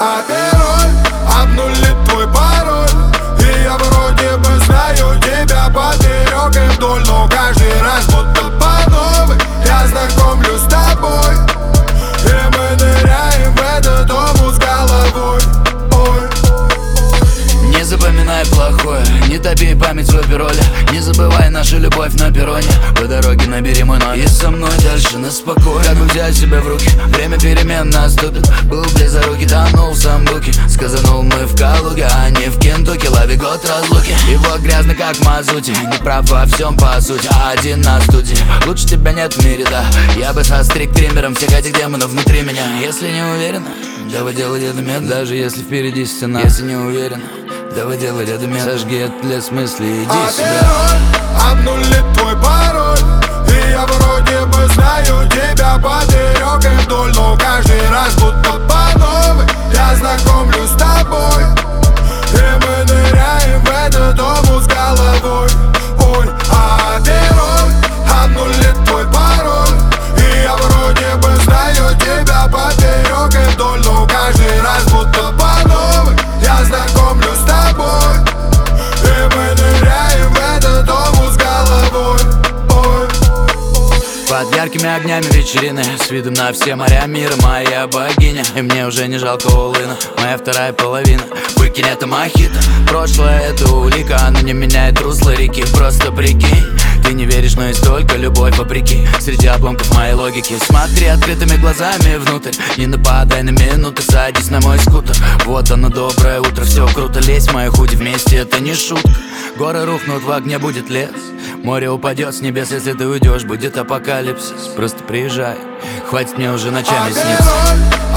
а герой обнулит твой пароль. И я вроде бы знаю тебя поперек и вдоль, но каждый раз будто по новой я знакомлюсь с тобой, и мы ныряем в этот омут с головой. Не запоминай плохое, не топи память в опероле. Не забывай нашу любовь на перроне. По дороге набери мой номер и со мной дальше на спокойно. Как взять себя в руки, время перемен наступит. Был близорукий, тонул в самбуке. Сказанул мы в Калуге, а не в Кентукки. Лови год разлуки, его грязно как в мазуте. Не прав во всем по сути, а один на студии. Лучше тебя нет в мире, да. Я бы состриг триммером всех этих демонов внутри меня. Если не уверена, давай делай это медленно. Даже если впереди стена. Если не уверена, давай делай рядом, сожги этот лес мыслей, иди сюда. Обнулит твой пароль, и я вроде бы знаю тебя поперек и вдоль, но каждый раз будто по новой я знакомлюсь с тобой, и мы ныряем в этот омут с головой. Ой, а герой обнулит твой пароль, и я вроде бы знаю тебя поперек и вдоль, но каждый раз будто по новой я знакомлюсь с тобой, и мы ныряем в этот омут с головой. Под яркими огнями вечерины, с видом на все моря мира, моя богиня. И мне уже не жалко улына, моя вторая половина. Выкинь это мохито, прошлое это улика. Оно не меняет русло реки, просто прикинь. Ты не веришь, но есть только любовь вопреки. Среди обломков моей логики смотри открытыми глазами внутрь. Не нападай на минуты, садись на мой скутер. Вот оно, доброе утро, все круто. Лезь в мои худи вместе, это не шутка. Горы рухнут, в огне будет лес. Море упадет с небес, если ты уйдешь, будет апокалипсис. Просто приезжай, хватит мне уже ночами сниться.